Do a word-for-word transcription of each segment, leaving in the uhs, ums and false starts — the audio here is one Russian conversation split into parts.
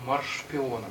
Марш шпионов.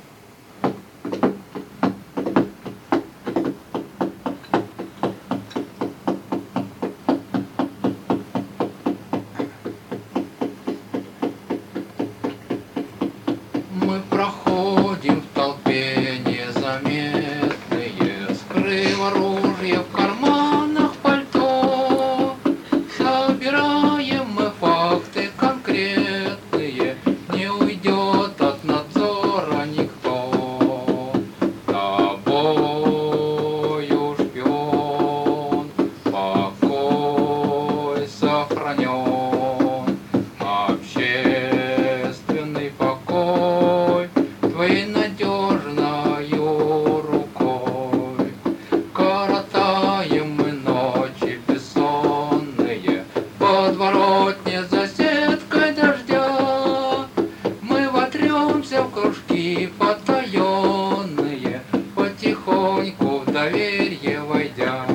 Мы проходим в толпе незаметные, скрыв оружие в карманах пальто. Собираем мы факты конкретные, не уйдет от надзора никто. Тобою, шпион, покой сохранен, общественный покой твоей надежною рукой. Коротаем мы ночи бессонные, подворотне за сеткой дождя. Мы вотремся в кружки потаенные, потихоньку в доверие войдя.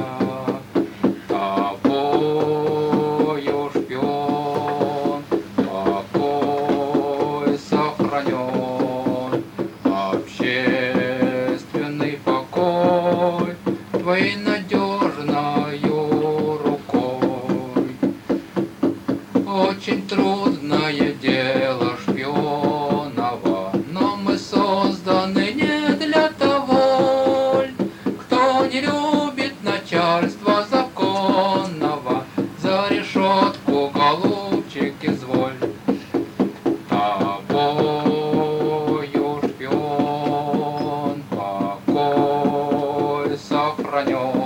Тобою, шпион, покой сохранен, общественный покой твоей надежною рукой. Очень трудное дело шпионова, но мы созданы не для того. Кто не любит начальства законного, за решетку, голубчик, изволь. Тобою, шпион, покой сохранен,